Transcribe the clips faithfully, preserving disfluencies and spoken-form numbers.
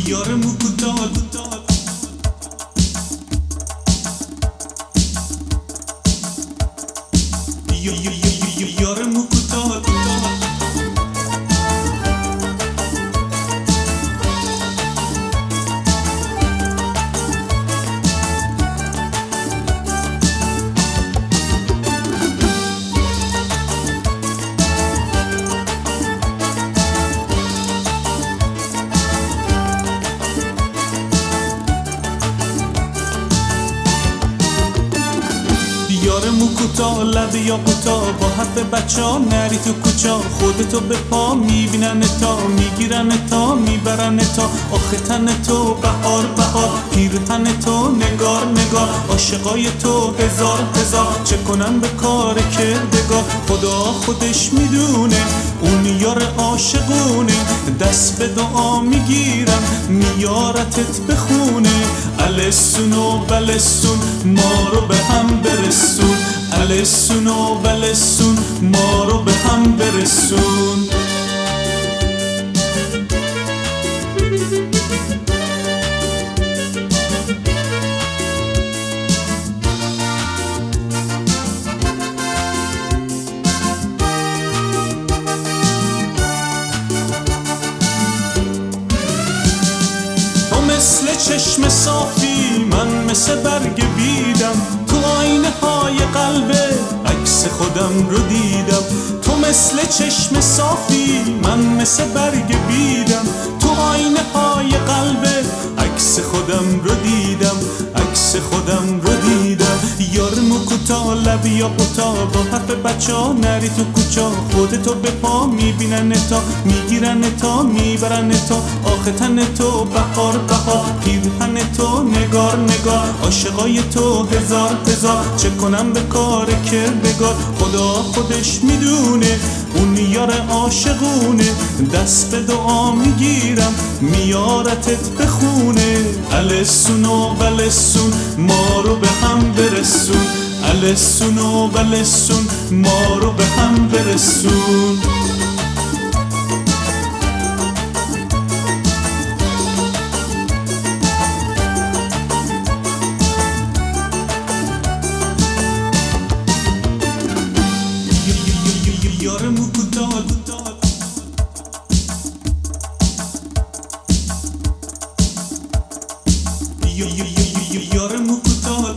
یار موکوتال یار موکوتال یار موکوتا لب یا قوتا با حرف بچه ها نری تو کوچا خودتو به پا میبینن تا میگیرن تا میبرن تا آخه تن تو بهار بهار پیرهن تو نگار نگار عاشقای تو هزار هزار چه کنن به کار کردگار خدا خودش میدونه اون یار عاشقونه دست به دعا میگیرم میارتت بخونه السون و بلسون ما رو به هم برسون السون و بلسون ما رو به هم برسون مثل چشم صافی من مثل برگ بیدم تو آینه های قلبه عکس خودم رو دیدم تو مثل چشم صافی من مثل برگ بیدم تو آینه های قلبه عکس خودم رو دیدم عکس خودم رو دیدم یار موکوتا لب یا قوتا با حرف بچه ها نری تو کوچا خودتو به پا میبینن تا میگیرن تا میبرن تا آخه تن تو بهار بهار پیرهن تو نگار نگار عاشقای تو هزار هزار چه کنم به کار کردگار خدا خودش میدونه اون یار عاشقونه دست به دعا میگیرم میارتت بخونه السون و بلسون ما رو به هم برسون السون و بلسون ما رو به هم برسون یار موکوتال یار موکوتال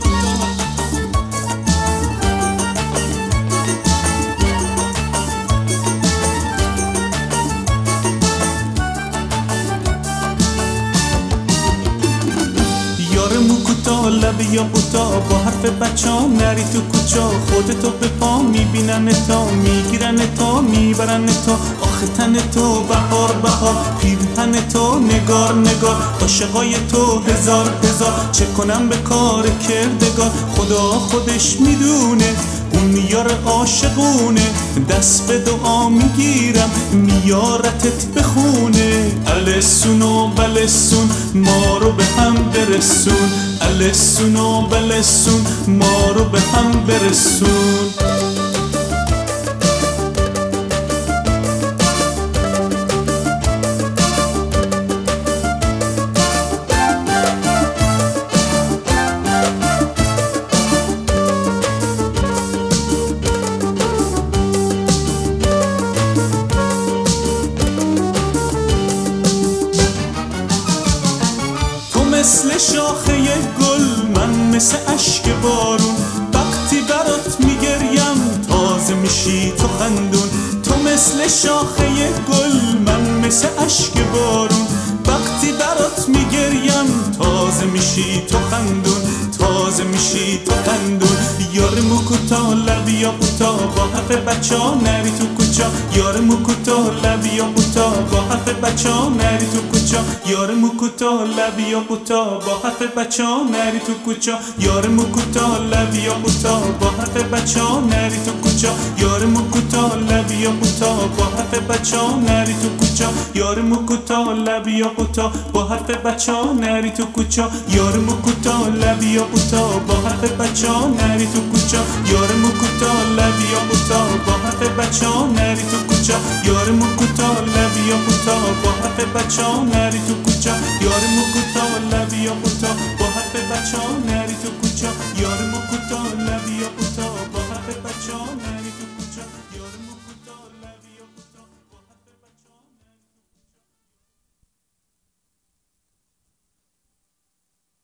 یار موکوتا لب یا قوتا با حرف بچه ها نری تو کوچا خودتو به پا میبینن تا میگیرن تا میبرن تا آخه تن تو بهار بهار پیرهن تو نگار نگار عاشقای تو هزار هزار چه کنم به کار کردگار خدا خودش میدونه اون یار عاشقونه دست به دعا میگیرم میارتت بخونه السون و بلسون ما رو به هم برسون السون و بلسون ما رو به هم برسون مثل شاخه گل من مثل اشک بارون وقتی برات میگریم تازه میشی تو خندون تو مثل شاخه گل من مثل اشک بارون وقتی برات میگریم تازه میشی تو خندون تازه میشی تو خندون یار موکوتا لب یا قوتا با حرف بچه ها نری تو کوچا یار موکوتا لب یا قوتا با حرف بچه ها نری تو کوچا یار موکوتا لب یا قوتا با حرف بچه ها نری تو کوچا یار موکوتا لب یا قوتا با حرف بچه ها نری تو کوچا یار موکوتا لب یا قوتا با حرف بچه ها نری تو کوچا یار موکوتا لب یا قوتا با حرف بچه ها نری تو کوچا یار موکوتا لب یا قوتا با حرف بچه ها نری تو کوچا یار موکوتا لب یا قوتا با حرف بچه ها نری تو کوچا یار موکوتا لب یا قوتا با حرف بچه ها نری تو کوچا یار یار مو کوتا لبی یا قوتا با حرف بچه ها نری تو کوچا